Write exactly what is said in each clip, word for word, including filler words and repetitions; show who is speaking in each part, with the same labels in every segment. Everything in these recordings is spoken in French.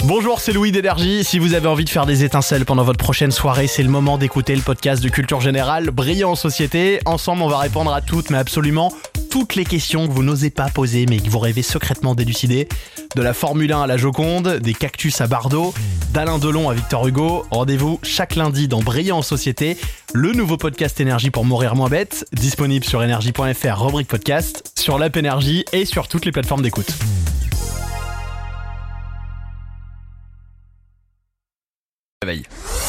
Speaker 1: Bonjour, c'est Louis d'Énergie. Si vous avez envie de faire des étincelles pendant votre prochaine soirée, c'est le moment d'écouter le podcast de Culture Générale, Brillant en Société. Ensemble, on va répondre à toutes, mais absolument toutes les questions que vous n'osez pas poser, mais que vous rêvez secrètement d'élucider. De la Formule un à la Joconde, des cactus à Bardot, d'Alain Delon à Victor Hugo. Rendez-vous chaque lundi dans Brillant en Société, le nouveau podcast Énergie pour mourir moins bête, disponible sur énergie point f r, rubrique podcast, sur l'app Énergie et sur toutes les plateformes d'écoute. Réveil.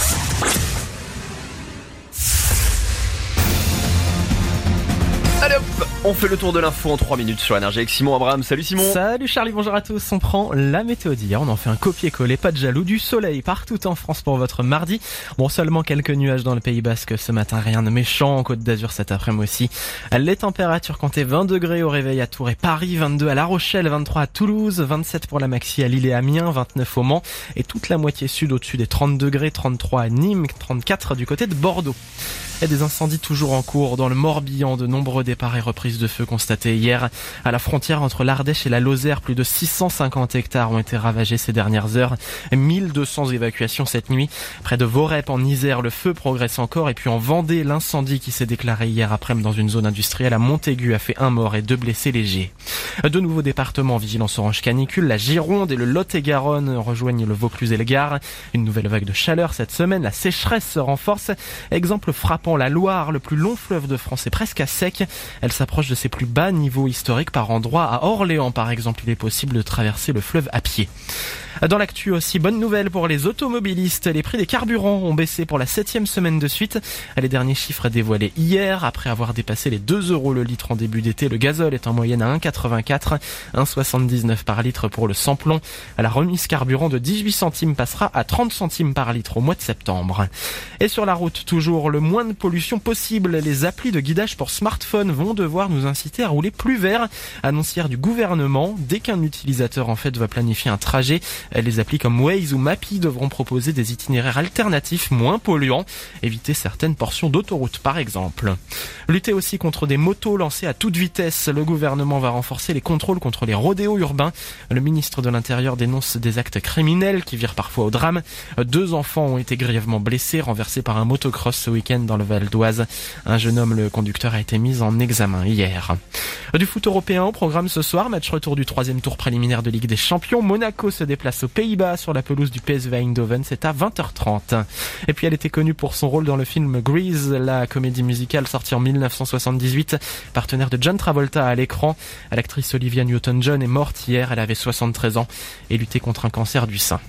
Speaker 2: Allez hop, on fait le tour de l'info en trois minutes sur Énergie avec Simon Abraham. Salut Simon.
Speaker 3: Salut Charlie, bonjour à tous. On prend la météo d'hier, on en fait un copier-coller, pas de jaloux, du soleil partout en France pour votre mardi. Bon, seulement quelques nuages dans le Pays Basque ce matin, rien de méchant. En Côte d'Azur cet après-midi aussi. Les températures comptaient vingt degrés au réveil à Tours et Paris, vingt-deux à La Rochelle, vingt-trois à Toulouse, vingt-sept pour la maxi à Lille et Amiens, vingt-neuf au Mans et toute la moitié sud au-dessus des trente degrés, trente-trois à Nîmes, trente-quatre du côté de Bordeaux. Et des incendies toujours en cours dans le Morbihan, de nombreux départs et reprises de feu constatés hier. À la frontière entre l'Ardèche et la Lozère, plus de six cent cinquante hectares ont été ravagés ces dernières heures. mille deux cents évacuations cette nuit. Près de Vorep en Isère, le feu progresse encore. Et puis en Vendée, l'incendie qui s'est déclaré hier après-midi dans une zone industrielle à Montaigu a fait un mort et deux blessés légers. De nouveaux départements en vigilance orange canicule. La Gironde et le Lot-et-Garonne rejoignent le Vaucluse et le Gard. Une nouvelle vague de chaleur cette semaine. La sécheresse se renforce. Exemple frappant, la Loire, le plus long fleuve de France, est presque à sec. Elle s'approche de ses plus bas niveaux historiques par endroits. À Orléans, par exemple, il est possible de traverser le fleuve à pied. Dans l'actu aussi, bonne nouvelle pour les automobilistes. Les prix des carburants ont baissé pour la septième semaine de suite. Les derniers chiffres dévoilés hier. Après avoir dépassé les deux euros le litre en début d'été, le gazole est en moyenne à un virgule quatre-vingt-quatre, un virgule soixante-dix-neuf par litre pour le sans-plomb. La remise carburant de dix-huit centimes passera à trente centimes par litre au mois de septembre. Et sur la route, toujours le moins de pollution possible. Les applis de guidage pour smartphone vont devoir nous inciter à rouler plus vert. Annoncière du gouvernement, dès qu'un utilisateur en fait va planifier un trajet, les applis comme Waze ou Mappy devront proposer des itinéraires alternatifs moins polluants, éviter certaines portions d'autoroute par exemple. Lutter aussi contre des motos lancées à toute vitesse. Le gouvernement va renforcer les contrôles contre les rodéos urbains. Le ministre de l'Intérieur dénonce des actes criminels qui virent parfois au drame. Deux enfants ont été grièvement blessés, renversés par un motocross ce week-end dans le Val d'Oise. Un jeune homme, le conducteur, a été mis en examen hier. Du foot européen au programme ce soir, match retour du troisième tour préliminaire de Ligue des Champions. Monaco se déplace aux Pays-Bas sur la pelouse du P S V Eindhoven, c'est à vingt heures trente. Et puis elle était connue pour son rôle dans le film Grease, la comédie musicale sortie en mille neuf cent soixante-dix-huit, partenaire de John Travolta à l'écran. L'actrice Olivia Newton-John est morte hier, elle avait soixante-treize ans et luttait contre un cancer du sein.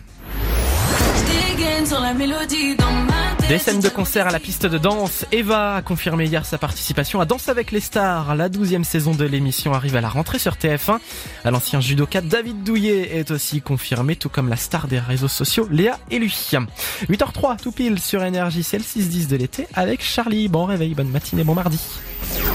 Speaker 3: Des scènes de concert à la piste de danse. Eva a confirmé hier sa participation à Danse avec les stars. La douzième saison de l'émission arrive à la rentrée sur T F un. L'ancien judoka David Douillet est aussi confirmé, tout comme la star des réseaux sociaux Léa et lui. huit heures zéro trois, tout pile sur Énergie, c'est le six dix de l'été avec Charlie. Bon réveil, bonne matinée, bon mardi.